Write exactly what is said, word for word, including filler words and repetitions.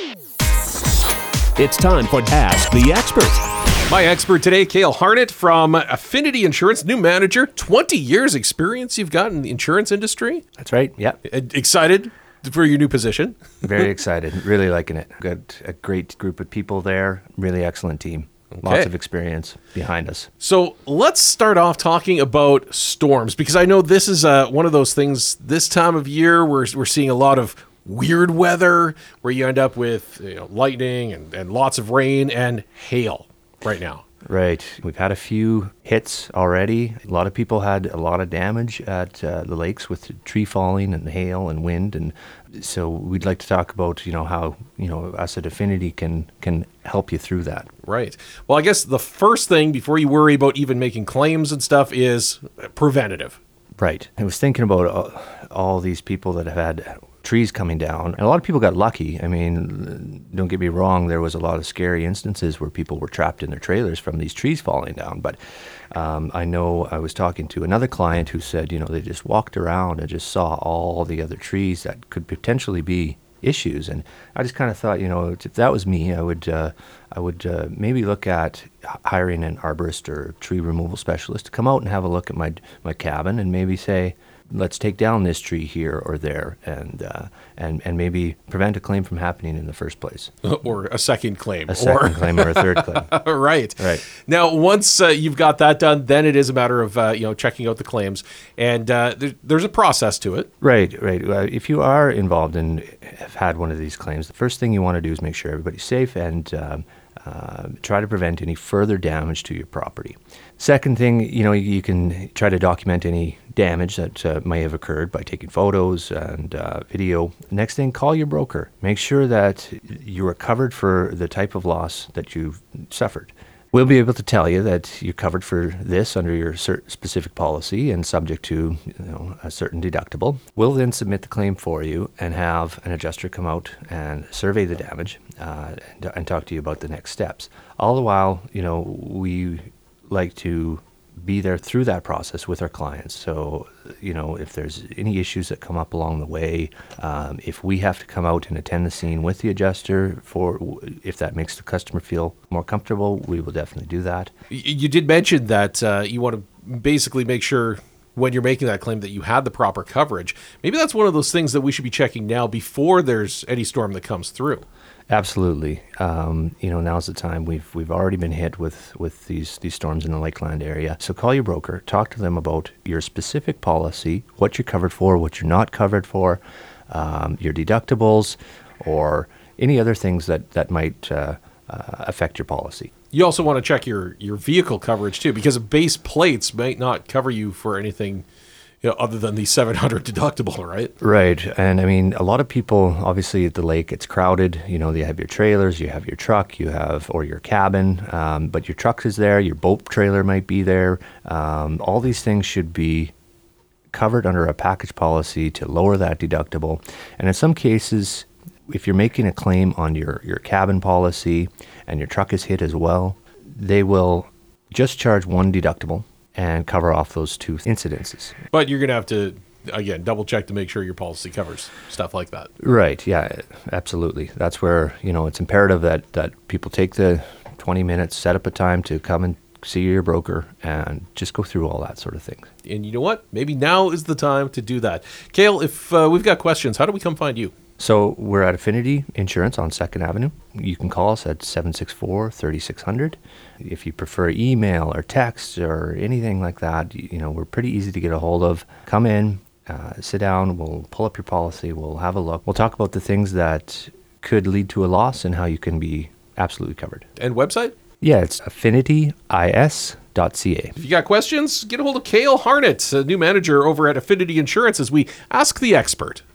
It's time for Ask the Expert. My expert today, Cale Harnett from Affinity Insurance, new manager, twenty years experience you've got in the insurance industry. That's right. Yeah. Excited for your new position? Very excited. Really liking it. Got a great group of people there. Really excellent team. Okay. Lots of experience behind us. So let's start off talking about storms, because I know this is uh, one of those things this time of year where we're seeing a lot of weird weather where you end up with you know, lightning and, and lots of rain and hail right now. Right. We've had a few hits already. A lot of people had a lot of damage at uh, the lakes with the tree falling and hail and wind. And so we'd like to talk about, you know, how, you know, us at Affinity can can help you through that. Right. Well, I guess the first thing before you worry about even making claims and stuff is preventative. Right. I was thinking about all, all these people that have had trees coming down. And a lot of people got lucky. I mean, don't get me wrong, there was a lot of scary instances where people were trapped in their trailers from these trees falling down. But um, I know I was talking to another client who said, you know, they just walked around and just saw all the other trees that could potentially be issues. And I just kind of thought, you know, if that was me, I would uh, I would uh, maybe look at hiring an arborist or tree removal specialist to come out and have a look at my my cabin and maybe say, let's take down this tree here or there, and uh, and and maybe prevent a claim from happening in the first place. Or a second claim. A second or claim or a third claim. Right. Right. Now, once uh, you've got that done, then it is a matter of uh, you know checking out the claims, and uh, there, there's a process to it. Right, right. Uh, if you are involved and have had one of these claims, the first thing you want to do is make sure everybody's safe and um, uh, try to prevent any further damage to your property. Second thing, you know, you, you can try to document any damage that uh, may have occurred by taking photos and uh, video. Next thing, call your broker. Make sure that you are covered for the type of loss that you've suffered. We'll be able to tell you that you're covered for this under your cert- specific policy and subject to you know, a certain deductible. We'll then submit the claim for you and have an adjuster come out and survey the damage uh, and, and talk to you about the next steps. All the while, you know, we like to be there through that process with our clients. So, you know, if there's any issues that come up along the way, um, if we have to come out and attend the scene with the adjuster for, if that makes the customer feel more comfortable, we will definitely do that. You did mention that uh, you want to basically make sure when you're making that claim that you had the proper coverage. Maybe that's one of those things that we should be checking now before there's any storm that comes through. Absolutely. Um, you know, now's the time. We've we've already been hit with, with these, these storms in the Lakeland area. So call your broker, talk to them about your specific policy, what you're covered for, what you're not covered for, um, your deductibles, or any other things that, that might uh, uh, affect your policy. You also want to check your, your vehicle coverage too, because base plates might not cover you for anything you know, other than the seven hundred deductible, right? Right. And I mean, a lot of people, obviously at the lake, it's crowded. You know, you have your trailers, you have your truck, you have, or your cabin, um, but your truck is there, your boat trailer might be there. Um, all these things should be covered under a package policy to lower that deductible. And in some cases, if you're making a claim on your, your cabin policy and your truck is hit as well, they will just charge one deductible and cover off those two incidences. But you're going to have to, again, double check to make sure your policy covers stuff like that. Right, yeah, absolutely. That's where, you know, it's imperative that, that people take the twenty minutes, set up a time to come and see your broker and just go through all that sort of things. And you know what? Maybe now is the time to do that. Cale, if uh, we've got questions, how do we come find you? So we're at Affinity Insurance on second Avenue. You can call us at seven six four, three six zero zero. If you prefer email or text or anything like that, you know, we're pretty easy to get a hold of. Come in, uh, sit down, we'll pull up your policy, we'll have a look. We'll talk about the things that could lead to a loss and how you can be absolutely covered. And website? Yeah, it's affinity is dot c a. If you got questions, get a hold of Cale Harnett, a new manager over at Affinity Insurance, as we ask the expert.